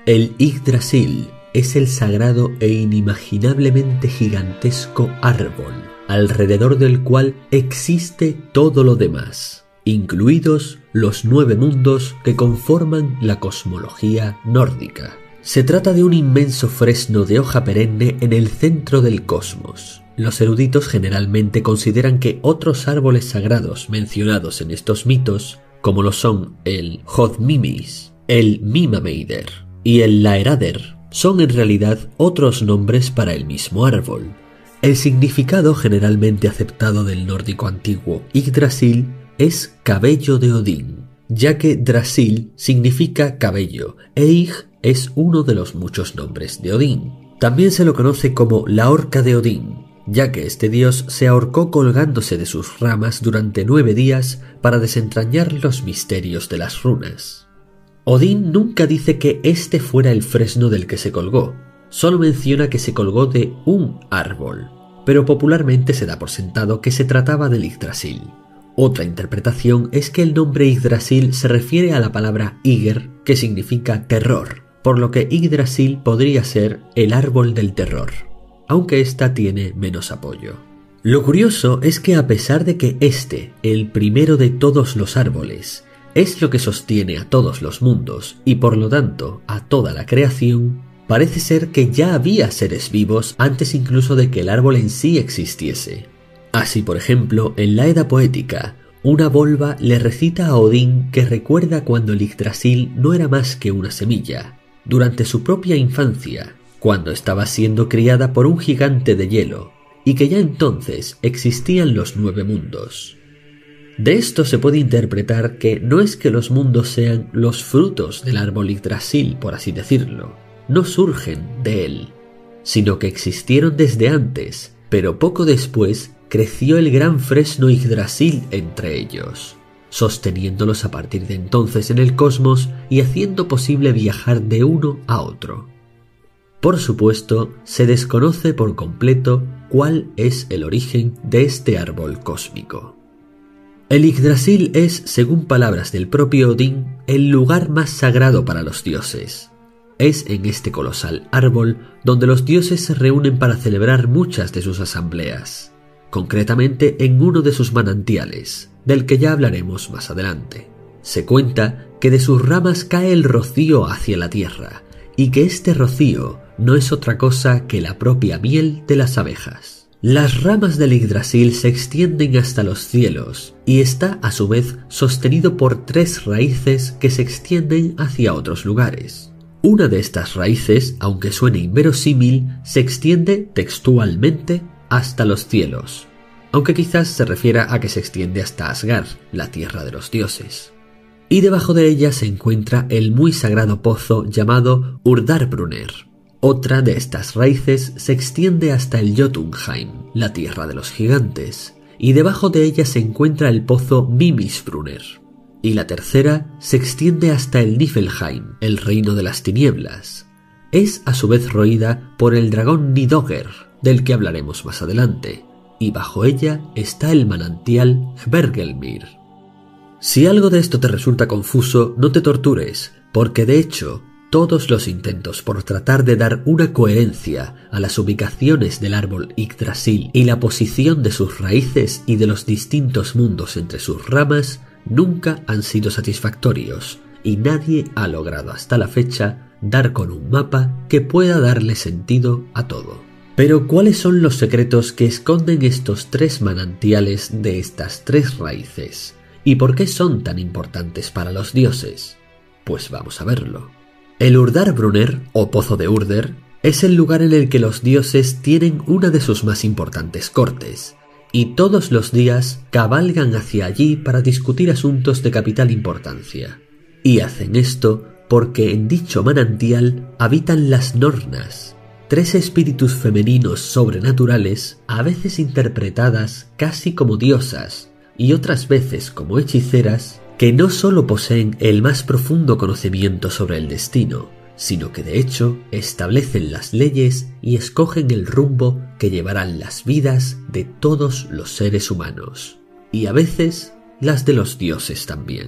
El Yggdrasil es el sagrado e inimaginablemente gigantesco árbol, alrededor del cual existe todo lo demás, incluidos los 9 mundos que conforman la cosmología nórdica. Se trata de un inmenso fresno de hoja perenne en el centro del cosmos. Los eruditos generalmente consideran que otros árboles sagrados mencionados en estos mitos, como lo son el Hoddmimis, el Mimameider y el Laerader, son en realidad otros nombres para el mismo árbol. El significado generalmente aceptado del nórdico antiguo Yggdrasil es cabello de Odín, ya que Drasil significa cabello e Ygg es uno de los muchos nombres de Odín. También se lo conoce como la horca de Odín, ya que este dios se ahorcó colgándose de sus ramas durante 9 días para desentrañar los misterios de las runas. Odín nunca dice que este fuera el fresno del que se colgó, solo menciona que se colgó de un árbol, pero popularmente se da por sentado que se trataba del Yggdrasil. Otra interpretación es que el nombre Yggdrasil se refiere a la palabra Ygr, que significa terror, por lo que Yggdrasil podría ser el árbol del terror, aunque esta tiene menos apoyo. Lo curioso es que a pesar de que el primero de todos los árboles, es lo que sostiene a todos los mundos y por lo tanto a toda la creación, parece ser que ya había seres vivos antes incluso de que el árbol en sí existiese. Así, por ejemplo, en la Edda poética, una volva le recita a Odín que recuerda cuando el Yggdrasil no era más que una semilla, durante su propia infancia, cuando estaba siendo criada por un gigante de hielo, y que ya entonces existían los 9 mundos. De esto se puede interpretar que no es que los mundos sean los frutos del árbol Yggdrasil, por así decirlo, no surgen de él, sino que existieron desde antes, pero poco después creció el gran fresno Yggdrasil entre ellos, sosteniéndolos a partir de entonces en el cosmos y haciendo posible viajar de uno a otro. Por supuesto, se desconoce por completo cuál es el origen de este árbol cósmico. El Yggdrasil es, según palabras del propio Odín, el lugar más sagrado para los dioses. Es en este colosal árbol donde los dioses se reúnen para celebrar muchas de sus asambleas, concretamente en uno de sus manantiales, del que ya hablaremos más adelante. Se cuenta que de sus ramas cae el rocío hacia la tierra, y que este rocío no es otra cosa que la propia miel de las abejas. Las ramas del Yggdrasil se extienden hasta los cielos y está a su vez sostenido por 3 raíces que se extienden hacia otros lugares. Una de estas raíces, aunque suene inverosímil, se extiende textualmente hasta los cielos, aunque quizás se refiera a que se extiende hasta Asgard, la tierra de los dioses. Y debajo de ella se encuentra el muy sagrado pozo llamado Urdarbrunner. Otra de estas raíces se extiende hasta el Jotunheim, la tierra de los gigantes, y debajo de ella se encuentra el pozo Mimisbrunner. Y la tercera se extiende hasta el Niflheim, el reino de las tinieblas. Es a su vez roída por el dragón Nidogger, del que hablaremos más adelante, y bajo ella está el manantial Hvergelmir. Si algo de esto te resulta confuso, no te tortures, porque de hecho, todos los intentos por tratar de dar una coherencia a las ubicaciones del árbol Yggdrasil y la posición de sus raíces y de los distintos mundos entre sus ramas nunca han sido satisfactorios, y nadie ha logrado hasta la fecha dar con un mapa que pueda darle sentido a todo. Pero ¿cuáles son los secretos que esconden estos 3 manantiales de estas 3 raíces? ¿Y por qué son tan importantes para los dioses? Pues vamos a verlo. El Urdarbrunner, o Pozo de Urder, es el lugar en el que los dioses tienen una de sus más importantes cortes, y todos los días cabalgan hacia allí para discutir asuntos de capital importancia. Y hacen esto porque en dicho manantial habitan las Nornas, 3 espíritus femeninos sobrenaturales, a veces interpretadas casi como diosas, y otras veces como hechiceras, que no solo poseen el más profundo conocimiento sobre el destino, sino que de hecho establecen las leyes y escogen el rumbo que llevarán las vidas de todos los seres humanos, y a veces las de los dioses también.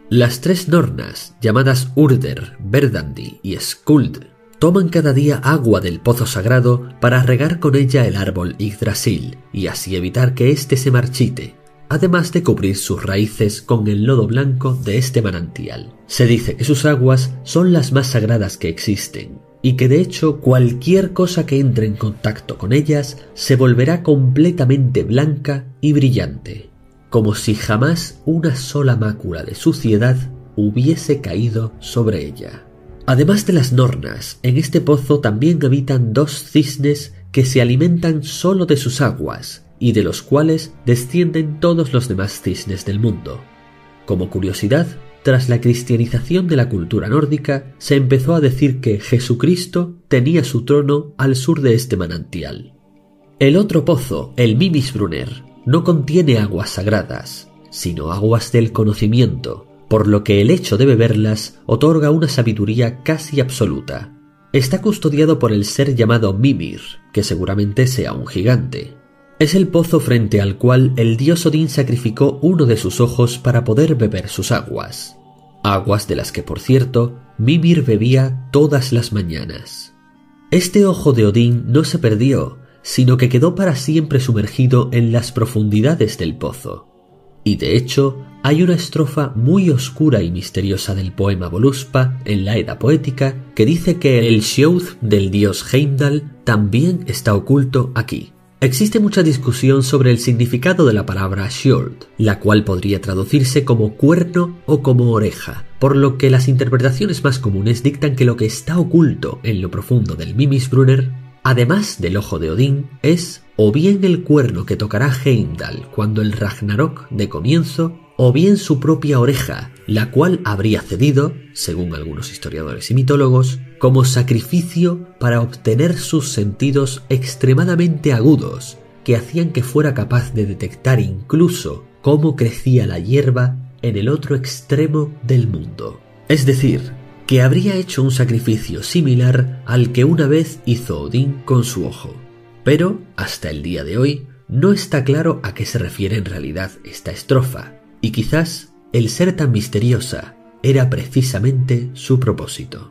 Las 3 Nornas, llamadas Urder, Verdandi y Skuld, toman cada día agua del pozo sagrado para regar con ella el árbol Yggdrasil y así evitar que éste se marchite, además de cubrir sus raíces con el lodo blanco de este manantial. Se dice que sus aguas son las más sagradas que existen, y que de hecho cualquier cosa que entre en contacto con ellas se volverá completamente blanca y brillante, como si jamás una sola mácula de suciedad hubiese caído sobre ella. Además de las Nornas, en este pozo también habitan 2 cisnes que se alimentan solo de sus aguas, y de los cuales descienden todos los demás cisnes del mundo. Como curiosidad, tras la cristianización de la cultura nórdica, se empezó a decir que Jesucristo tenía su trono al sur de este manantial. El otro pozo, el Mimisbrunner, no contiene aguas sagradas, sino aguas del conocimiento, por lo que el hecho de beberlas otorga una sabiduría casi absoluta. Está custodiado por el ser llamado Mimir, que seguramente sea un gigante. Es el pozo frente al cual el dios Odín sacrificó uno de sus ojos para poder beber sus aguas. Aguas de las que, por cierto, Mimir bebía todas las mañanas. Este ojo de Odín no se perdió, sino que quedó para siempre sumergido en las profundidades del pozo. Y de hecho, hay una estrofa muy oscura y misteriosa del poema Voluspa en la Edda poética que dice que el Sjóð del dios Heimdall también está oculto aquí. Existe mucha discusión sobre el significado de la palabra Skjold, la cual podría traducirse como cuerno o como oreja, por lo que las interpretaciones más comunes dictan que lo que está oculto en lo profundo del Mimisbrunner, además del ojo de Odín, es o bien el cuerno que tocará Heimdall cuando el Ragnarok de comienzo, o bien su propia oreja, la cual habría cedido, según algunos historiadores y mitólogos, como sacrificio para obtener sus sentidos extremadamente agudos, que hacían que fuera capaz de detectar incluso cómo crecía la hierba en el otro extremo del mundo. Es decir, que habría hecho un sacrificio similar al que una vez hizo Odín con su ojo. Pero, hasta el día de hoy, no está claro a qué se refiere en realidad esta estrofa, y quizás el ser tan misteriosa era precisamente su propósito.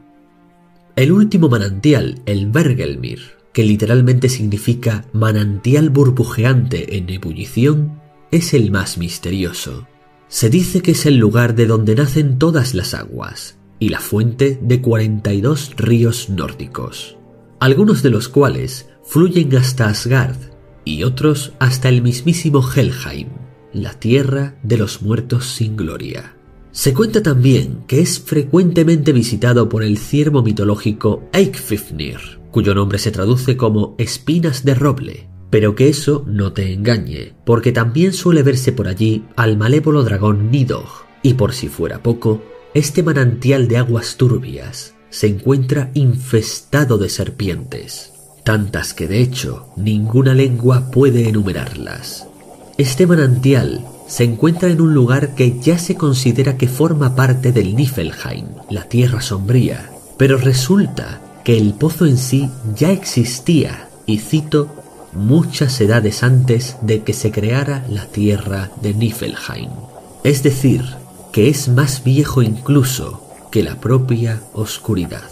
El último manantial, el Hvergelmir, que literalmente significa manantial burbujeante en ebullición, es el más misterioso. Se dice que es el lugar de donde nacen todas las aguas, y la fuente de 42 ríos nórdicos, algunos de los cuales fluyen hasta Asgard y otros hasta el mismísimo Helheim, la tierra de los muertos sin gloria. Se cuenta también que es frecuentemente visitado por el ciervo mitológico Eikfifnir, cuyo nombre se traduce como espinas de roble, pero que eso no te engañe, porque también suele verse por allí al malévolo dragón Nidhogg, y por si fuera poco, este manantial de aguas turbias se encuentra infestado de serpientes, tantas que de hecho ninguna lengua puede enumerarlas. Este manantial se encuentra en un lugar que ya se considera que forma parte del Niflheim, la Tierra Sombría, pero resulta que el pozo en sí ya existía, y cito, muchas edades antes de que se creara la Tierra de Niflheim. Es decir, que es más viejo incluso que la propia oscuridad.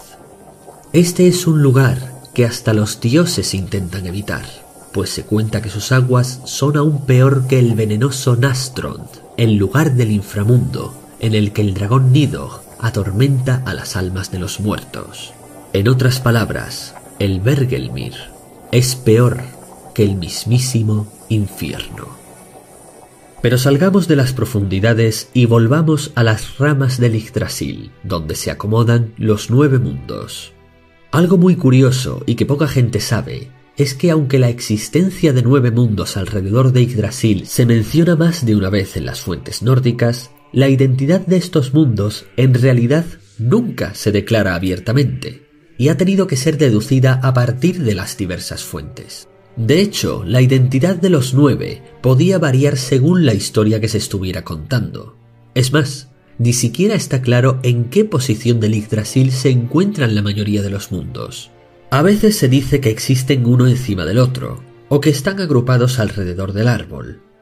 Este es un lugar que hasta los dioses intentan evitar, pues se cuenta que sus aguas son aún peor que el venenoso Nastrond, el lugar del inframundo, en el que el dragón Nidhogg atormenta a las almas de los muertos. En otras palabras, el Hvergelmir es peor que el mismísimo infierno. Pero salgamos de las profundidades y volvamos a las ramas del Yggdrasil, donde se acomodan los 9 mundos. Algo muy curioso y que poca gente sabe es que aunque la existencia de 9 mundos alrededor de Yggdrasil se menciona más de una vez en las fuentes nórdicas, la identidad de estos mundos en realidad nunca se declara abiertamente, y ha tenido que ser deducida a partir de las diversas fuentes. De hecho, la identidad de los 9 podía variar según la historia que se estuviera contando. Es más, ni siquiera está claro en qué posición del Yggdrasil se encuentran la mayoría de los mundos. A veces se dice que existen uno encima del otro, o que están agrupados alrededor del árbol.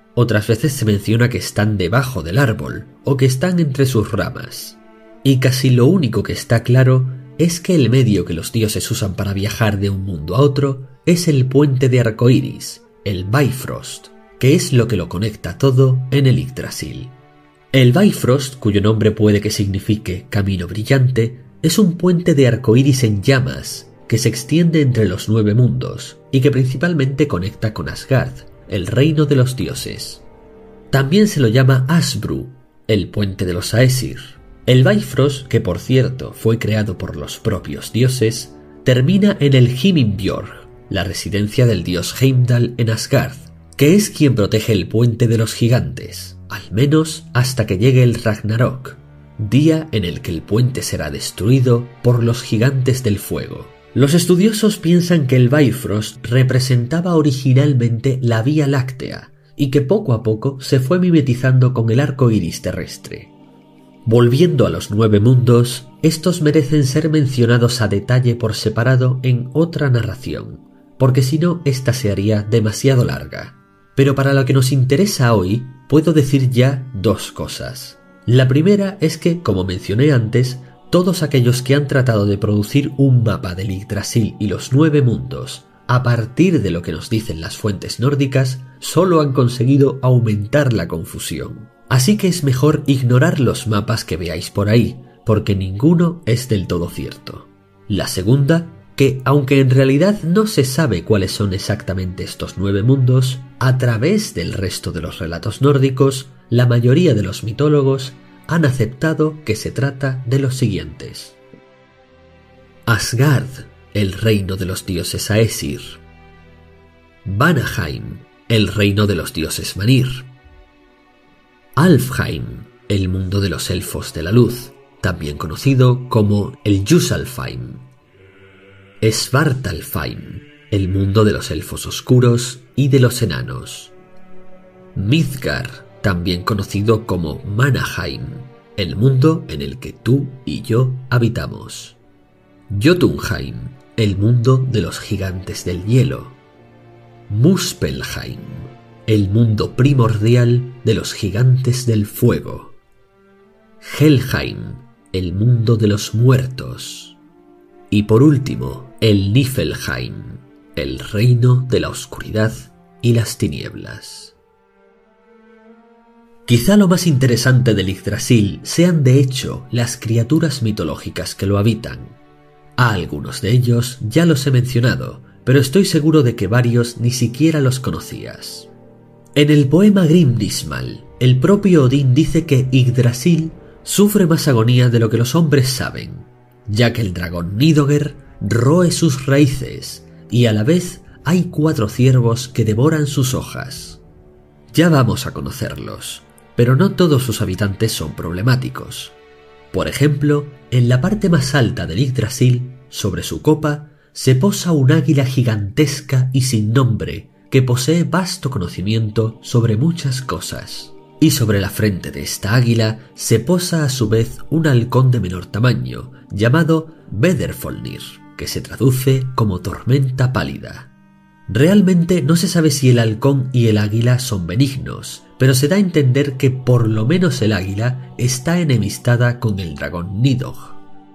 Otras veces se menciona que están debajo del árbol o que están entre sus ramas. Y casi lo único que está claro es que el medio que los dioses usan para viajar de un mundo a otro es el puente de arcoíris, el Bifrost, que es lo que lo conecta todo en el Yggdrasil. El Bifrost, cuyo nombre puede que signifique camino brillante, es un puente de arcoíris en llamas que se extiende entre los 9 mundos y que principalmente conecta con Asgard, el reino de los dioses. También se lo llama Asbru, el puente de los Aesir. El Bifrost, que por cierto fue creado por los propios dioses, termina en el Himinbjörg, la residencia del dios Heimdall en Asgard, que es quien protege el puente de los gigantes, al menos hasta que llegue el Ragnarok, día en el que el puente será destruido por los gigantes del fuego. Los estudiosos piensan que el Bifrost representaba originalmente la Vía Láctea y que poco a poco se fue mimetizando con el arco iris terrestre. Volviendo a los 9 mundos, estos merecen ser mencionados a detalle por separado en otra narración, porque si no, esta se haría demasiado larga. Pero para lo que nos interesa hoy, puedo decir ya 2 cosas. La primera es que, como mencioné antes, todos aquellos que han tratado de producir un mapa del Yggdrasil y los 9 mundos a partir de lo que nos dicen las fuentes nórdicas, solo han conseguido aumentar la confusión. Así que es mejor ignorar los mapas que veáis por ahí, porque ninguno es del todo cierto. La segunda, que aunque en realidad no se sabe cuáles son exactamente estos 9 mundos, a través del resto de los relatos nórdicos, la mayoría de los mitólogos han aceptado que se trata de los siguientes. Asgard, el reino de los dioses Aesir. Vanaheim, el reino de los dioses Vanir. Alfheim, el mundo de los elfos de la luz, también conocido como el Ljusalfheim. Svartalfheim, el mundo de los elfos oscuros y de los enanos. Midgard, también conocido como Manaheim, el mundo en el que tú y yo habitamos. Jotunheim, el mundo de los gigantes del hielo. Muspelheim, el mundo primordial de los gigantes del fuego. Helheim, el mundo de los muertos. Y por último, el Niflheim, el reino de la oscuridad y las tinieblas. Quizá lo más interesante del Yggdrasil sean de hecho las criaturas mitológicas que lo habitan. A algunos de ellos ya los he mencionado, pero estoy seguro de que varios ni siquiera los conocías. En el poema Grimnismal, el propio Odín dice que Yggdrasil sufre más agonía de lo que los hombres saben, ya que el dragón Nidhogger roe sus raíces y a la vez hay 4 ciervos que devoran sus hojas. Ya vamos a conocerlos, pero no todos sus habitantes son problemáticos. Por ejemplo, en la parte más alta del Yggdrasil, sobre su copa, se posa un águila gigantesca y sin nombre que posee vasto conocimiento sobre muchas cosas. Y sobre la frente de esta águila se posa a su vez un halcón de menor tamaño, llamado Vedrfolnir, que se traduce como tormenta pálida. Realmente no se sabe si el halcón y el águila son benignos, pero se da a entender que por lo menos el águila está enemistada con el dragón Nidhogg.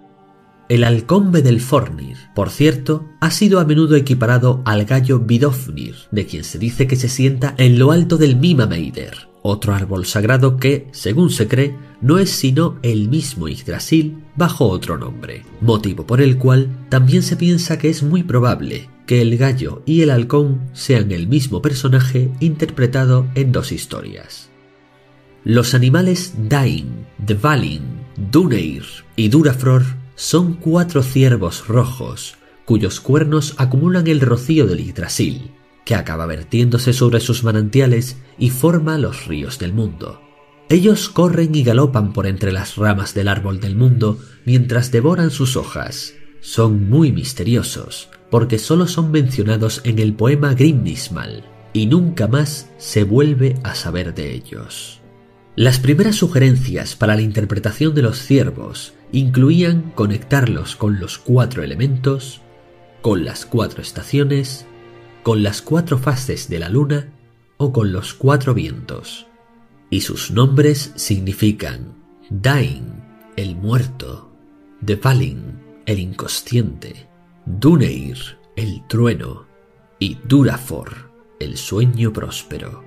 El halcón Vedrfolnir, por cierto, ha sido a menudo equiparado al gallo Vidofnir, de quien se dice que se sienta en lo alto del Mimameider, otro árbol sagrado que, según se cree, no es sino el mismo Yggdrasil bajo otro nombre, motivo por el cual también se piensa que es muy probable que el gallo y el halcón sean el mismo personaje interpretado en 2 historias. Los animales Dain, Dvalin, Duneir y Durafror son 4 ciervos rojos, cuyos cuernos acumulan el rocío del Yggdrasil, que acaba vertiéndose sobre sus manantiales y forma los ríos del mundo. Ellos corren y galopan por entre las ramas del árbol del mundo mientras devoran sus hojas. Son muy misteriosos, porque solo son mencionados en el poema Grimnismal, y nunca más se vuelve a saber de ellos. Las primeras sugerencias para la interpretación de los ciervos incluían conectarlos con los 4 elementos, con las 4 estaciones, con las 4 fases de la luna o con los 4 vientos. Y sus nombres significan Dain, el muerto, Dvalin, el inconsciente, Duneir, el trueno, y Durafor, el sueño próspero.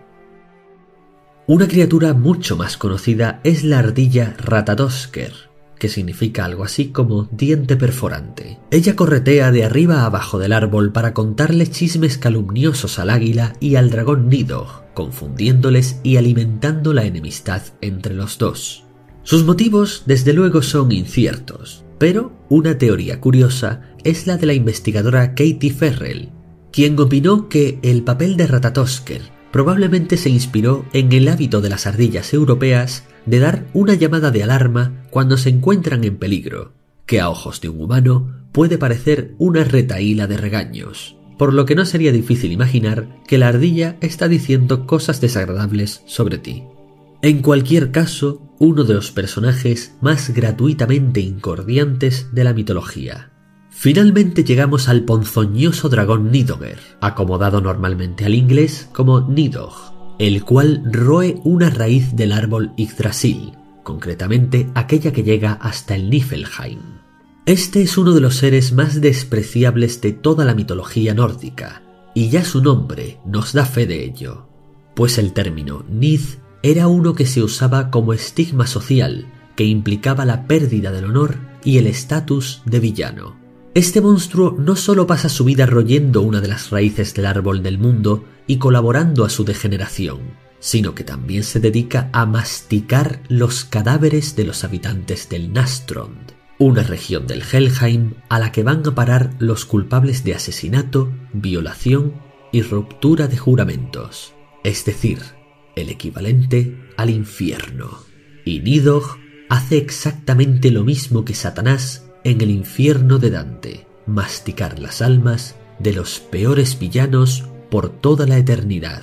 Una criatura mucho más conocida es la ardilla Ratatosker, que significa algo así como diente perforante. Ella corretea de arriba a abajo del árbol para contarle chismes calumniosos al águila y al dragón Nidhogg, confundiéndoles y alimentando la enemistad entre los dos. Sus motivos, desde luego, son inciertos, pero una teoría curiosa es la de la investigadora Katie Ferrell, quien opinó que el papel de Ratatosker probablemente se inspiró en el hábito de las ardillas europeas de dar una llamada de alarma cuando se encuentran en peligro, que a ojos de un humano puede parecer una retahíla de regaños, por lo que no sería difícil imaginar que la ardilla está diciendo cosas desagradables sobre ti. En cualquier caso, uno de los personajes más gratuitamente incordiantes de la mitología. Finalmente llegamos al ponzoñoso dragón Nidhogger, acomodado normalmente al inglés como Nidhogg, el cual roe una raíz del árbol Yggdrasil, concretamente aquella que llega hasta el Niflheim. Este es uno de los seres más despreciables de toda la mitología nórdica, y ya su nombre nos da fe de ello, pues el término Nid era uno que se usaba como estigma social que implicaba la pérdida del honor y el estatus de villano. Este monstruo no solo pasa su vida royendo una de las raíces del árbol del mundo y colaborando a su degeneración, sino que también se dedica a masticar los cadáveres de los habitantes del Nastrond, una región del Helheim a la que van a parar los culpables de asesinato, violación y ruptura de juramentos, es decir, el equivalente al infierno. Y Nidhogg hace exactamente lo mismo que Satanás en el infierno de Dante, masticar las almas de los peores villanos por toda la eternidad.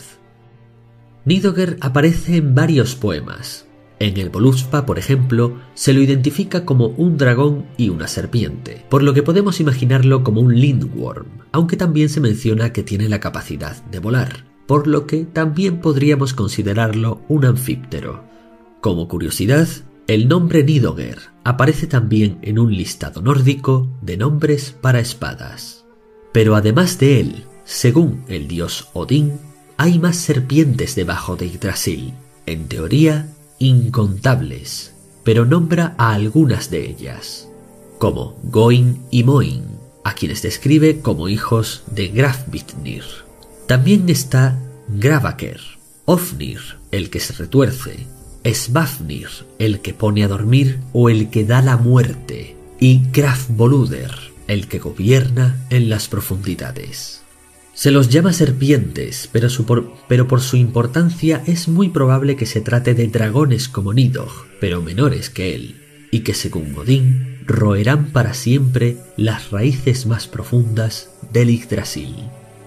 Nidhogger aparece en varios poemas. En el Voluspa, por ejemplo, se lo identifica como un dragón y una serpiente, por lo que podemos imaginarlo como un lindworm, aunque también se menciona que tiene la capacidad de volar, por lo que también podríamos considerarlo un anfíptero. Como curiosidad, el nombre Nidhogger aparece también en un listado nórdico de nombres para espadas. Pero además de él, según el dios Odín, hay más serpientes debajo de Yggdrasil, en teoría incontables, pero nombra a algunas de ellas, como Goin y Moin, a quienes describe como hijos de Grafvitnir. También está Gravaker, Ofnir, el que se retuerce, Svafnir, el que pone a dormir o el que da la muerte, y Grafvoluder, el que gobierna en las profundidades. Se los llama serpientes, pero por su importancia es muy probable que se trate de dragones como Nidhogg, pero menores que él, y que según Odín roerán para siempre las raíces más profundas del Yggdrasil.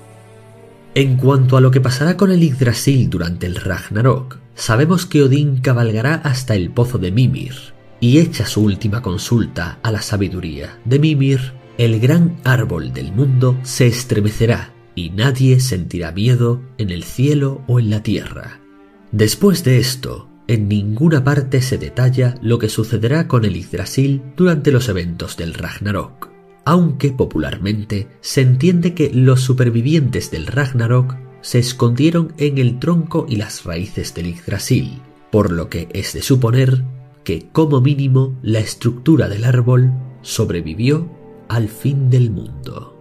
En cuanto a lo que pasará con el Yggdrasil durante el Ragnarok, sabemos que Odín cabalgará hasta el pozo de Mimir y echa su última consulta a la sabiduría de Mimir. El gran árbol del mundo se estremecerá y nadie sentirá miedo en el cielo o en la tierra. Después de esto, en ninguna parte se detalla lo que sucederá con el Yggdrasil durante los eventos del Ragnarok, aunque popularmente se entiende que los supervivientes del Ragnarok se escondieron en el tronco y las raíces del Yggdrasil, por lo que es de suponer que como mínimo la estructura del árbol sobrevivió al fin del mundo.